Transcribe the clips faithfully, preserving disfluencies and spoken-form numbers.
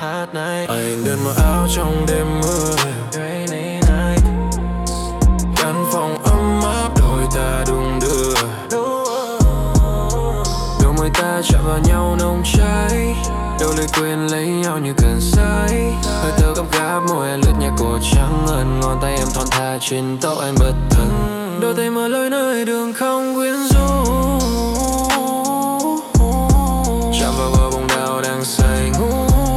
hát này. Anh đơn mặc áo trong đêm mưa, Rainy night. căn phòng ấm áp đôi ta đung đưa, đôi môi ta chạm vào nhau nồng cháy, đâu lời quên lấy nhau như cơn say. Hơi thở gấp gáp môi anh lướt nhẹ cổ trắng ngần, ngón tay em thon thả trên tóc anh bất thần. Đôi tay mở lối nơi đường không quyến rũ, chạm vào bờ bóng đào đang say ngủ.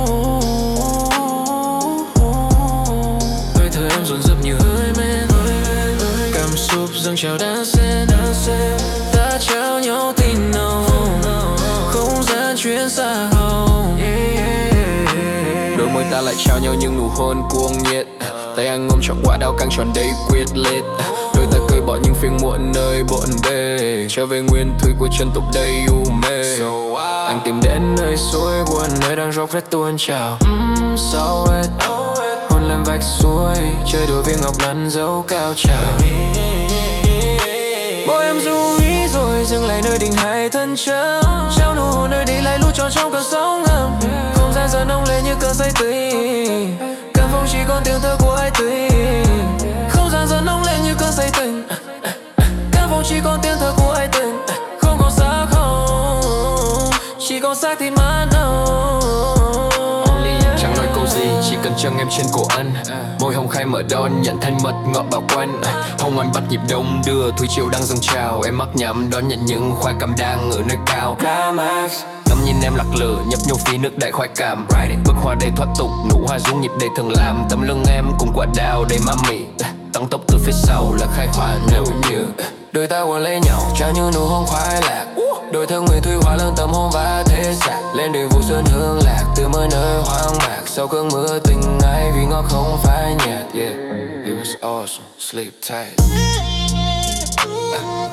Hơi thở em dồn dập như hơi men, cảm xúc dâng trào đan xen. Ta trao nhau tình nồng, không gian chuyến xa hồng. Đôi môi ta lại trao nhau những nụ hôn cuồng nhiệt, tay anh ôm trọn quả đào căng tròn đầy quyết liệt. Đôi ta cởi bỏ những phiền muộn nơi bộn bề, trở về nguyên thủy của chân tục đầy u mê. Anh tìm đến nơi suối buồn, nơi đang róc rách tuôn trào. mm, So it, hôn lên vách suối, chơi đùa viên ngọc lăn dấu cao trào. Môi em du ý rồi dừng lại nơi đỉnh hai thân trắng, trao nụ hôn nơi đi lại lút tròn trong cơn sóng ngầm. Không gian giờ nóng lên như cơn say tươi, căn phòng chỉ còn tiếng thở của ai tươi. Không gian giờ nóng lên như cơn say tình, căn phòng chỉ còn tiếng thở của ai tình. Không còn xác không, chỉ còn xác thịt mát nồng. Chẳng nói câu gì, chỉ cần chân em trên cổ anh. Môi hồng khai mở đón, nhận thanh mật ngọt bao quanh. Hồng anh bắt nhịp đông đưa, thủy triều đang dâng trào. Em mắc nhắm đón nhận những khoái cảm đang ở nơi cao. Ngắm nhìn em lạc lửa, nhấp nhô phí nước đại khoái cảm. Bước hoa đầy thoát tục, nụ hoa rung nhịp đầy thường làm. Tấm lưng em cùng quả đào đầy ma mị, tăng tốc từ phía sau là khai hỏa nếu như đôi ta quấn lấy nhau trao như nụ hôn khoái lạc. Đôi thân người thuy hóa lưng tâm hồn và thế xác, lên đỉnh vụ xuân hương lạc từ mới nơi hoang mạc. Sau cơn mưa tình ai vì ngọt không phai nhạt. Yeah, it was awesome, sleep tight.